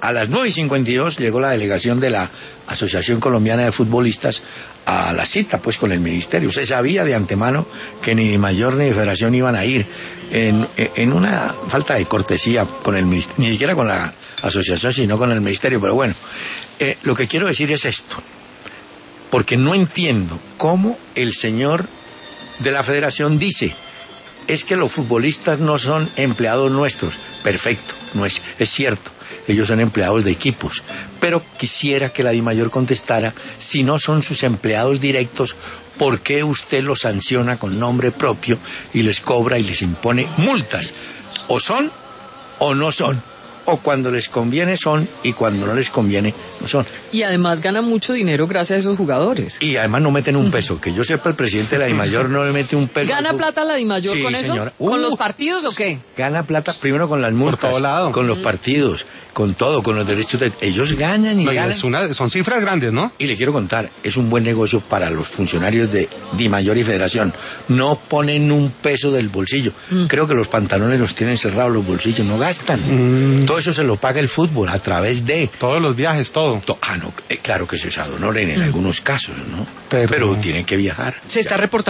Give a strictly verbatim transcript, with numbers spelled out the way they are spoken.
A las nueve y cincuenta y dos llegó la delegación de la Asociación Colombiana de Futbolistas a la cita pues con el ministerio. Se sabía de antemano que ni de mayor ni de federación iban a ir en, en una falta de cortesía con el ministerio, ni siquiera con la asociación, sino con el ministerio. Pero bueno, eh, lo que quiero decir es esto, porque no entiendo cómo el señor de la federación dice, es que los futbolistas no son empleados nuestros. Perfecto, no es, es cierto. Ellos son empleados de equipos, pero quisiera que la DIMAYOR contestara, si no son sus empleados directos, ¿por qué usted los sanciona con nombre propio y les cobra y les impone multas? O son o no son, o cuando les conviene son y cuando no les conviene no son. Y además ganan mucho dinero gracias a esos jugadores. Y además no meten un peso, que yo sepa, el presidente de la DIMAYOR no le mete un peso. ¿Gana plata la DIMAYOR sí, con eso? Señora. ¿Con uh, los partidos o qué? Gana plata primero con las multas, por todo lado, con los partidos, con todo, con los derechos de... Ellos ganan y no, ganan. Es una, son cifras grandes, ¿no? Y le quiero contar, es un buen negocio para los funcionarios de DIMAYOR y Federación. No ponen un peso del bolsillo. Mm. Creo que los pantalones los tienen cerrados los bolsillos, no gastan. Mm. Todo eso se lo paga el fútbol a través de... Todos los viajes, todo. To... Ah, no, eh, claro que se usa don Oren en mm. algunos casos, ¿no? Pero... Pero tienen que viajar. Se está reportando.